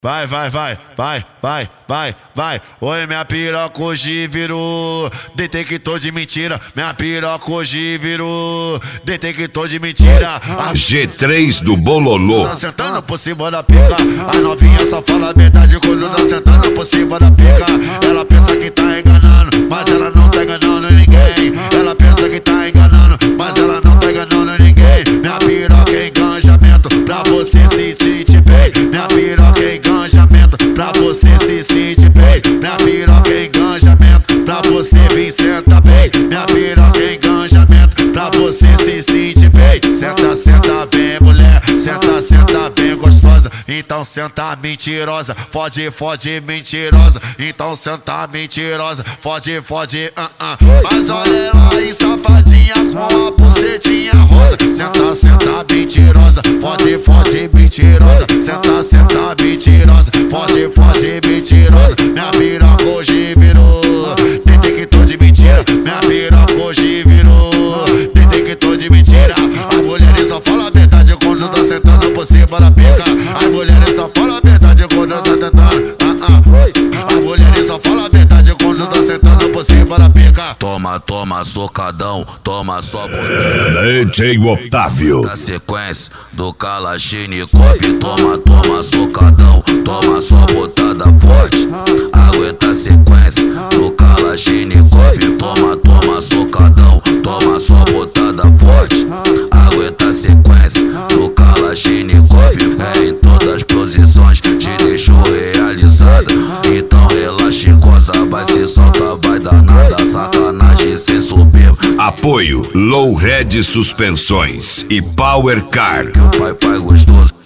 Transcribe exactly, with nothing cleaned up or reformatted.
Vai, vai, vai, vai, vai, vai, vai. Oi, minha piroca hoje virou detector de mentira. Minha piroca hoje virou detector de mentira. A G três do Bololô. Tá sentando por cima da pica. A novinha só fala a verdade quando tá sentando por cima da pica. Ela pensa que tá enganando, mas ela não tá enganando ninguém. Ela pensa que tá enganando, mas ela não tá enganando ninguém. Minha piroca é enganjamento pra você se sentir bem. Minha piroca é enganjamento pra você se sentir bem. Minha piroca é enganjamento pra você vir sentar bem. Minha piroca é enganjamento pra você se sentir bem. Senta, senta, vem mulher. Senta, senta, vem gostosa. Então senta mentirosa. Fode, fode mentirosa. Então senta mentirosa. Fode, fode, uh, uh. Mas olha ela aí safadinha com a bucetinha rosa. Senta, senta mentirosa. Fode, fode mentirosa. Senta, senta mentirosa. Fode, fode mentirosa. Minha piroca hoje virou detector de mentira. Minha piroca hoje virou detector de mentira. As mulheres só falam a verdade quando tá sentando por cima da pica. As mulheres só falam a verdade quando tá tentando. Ah, ah. As mulheres só falam a verdade quando tá sentando por cima da pica. Toma, toma, socadão, toma só botada. D J Otávio. Na sequência do Kalashnikov. Toma, toma, socadão, toma só botada forte. Aguenta a sequência do Kalashnikov. Toma, toma, socadão, toma só botada forte. Aguenta a sequência do Kalashnikov. É em todas as posições, te deixou realizada. Então relaxa, goza, vai se solta, vai dar nada. Sacanagem sem soberba. Apoio Low Red Suspensões e Power Car. Que o pai faz gostoso.